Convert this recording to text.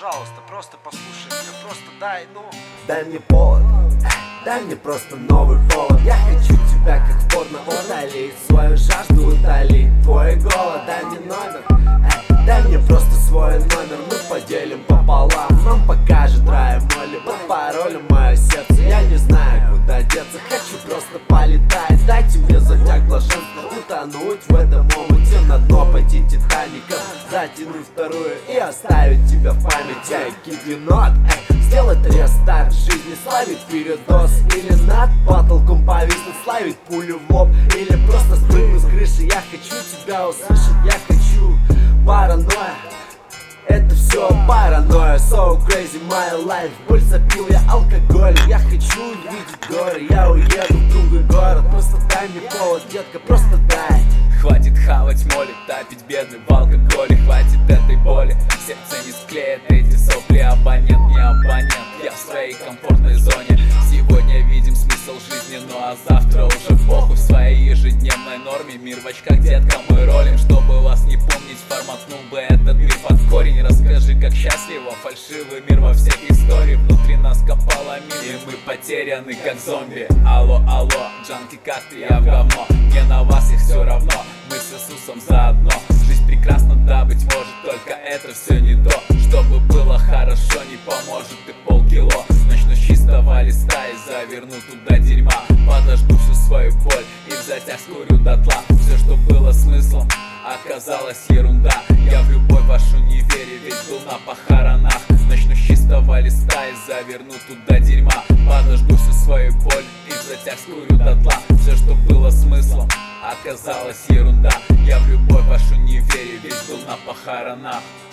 пожалуйста, просто послушай меня, просто дай, ну. Дай мне повод, дай мне просто новый повод. Я хочу тебя как в порно утолить, свою жажду утолить, твой голод. Дай мне номер, дай мне просто свой номер. Мы поделим пополам, нам покажет рай мой, либо паролем мое сердце. Я не знаю, куда деться, хочу просто полетать. Дайте мне затяг блаженства, утонуть в этом омуте, на дно пойти Титаником, затянуть вторую и оставить тебя в памяти. I give you not, сделать рестарт жизни, славить передоз или над потолком повиснуть, славить пулю в лоб или просто спрыгнуть с крыши. Я хочу тебя услышать, я хочу паранойя. Это все паранойя, so crazy my life. Боль запил я алкоголь, я хочу увидеть горы. Я уеду в другой город, просто дай мне повод, детка, просто дай. Хватит хавать моли, топить бедный в алкоголе. Хватит этой боли, сердце не склеит эти сопли. Абонент, не абонент, я в своей комфортной зоне. Сегодня видим смысл жизни, ну а завтра уже похуй. В своей ежедневной норме мир в очках, детка, мы ролим. Чтобы вас не помнить, форматнул бы этот мир под корень. Расскажи, как счастливо фальшивый мир во всех историях. Внутри нас копала мир, и мы потеряны как зомби. Алло, алло, джанки, как ты, я в говно. Мне на вас их все равно, мы с Иисусом заодно. Жизнь прекрасна, да, быть может, только это все не то. Чтобы было хорошо, не поможет и полкило. Начну с чистого листа и заверну туда дерьма. Подожду всю свою боль и в затяг скурю дотла. Все, что было смыслом, оказалось ерунда. Я в любовь вашу не верю, ведь был на похоронах. Начну с чистого листа и заверну туда дерьма. Подожду всю свою боль и в затяг скурю дотла. Все, что было смыслом, оказалось ерунда. Я в любовь вашу не верю, ведь был на похоронах.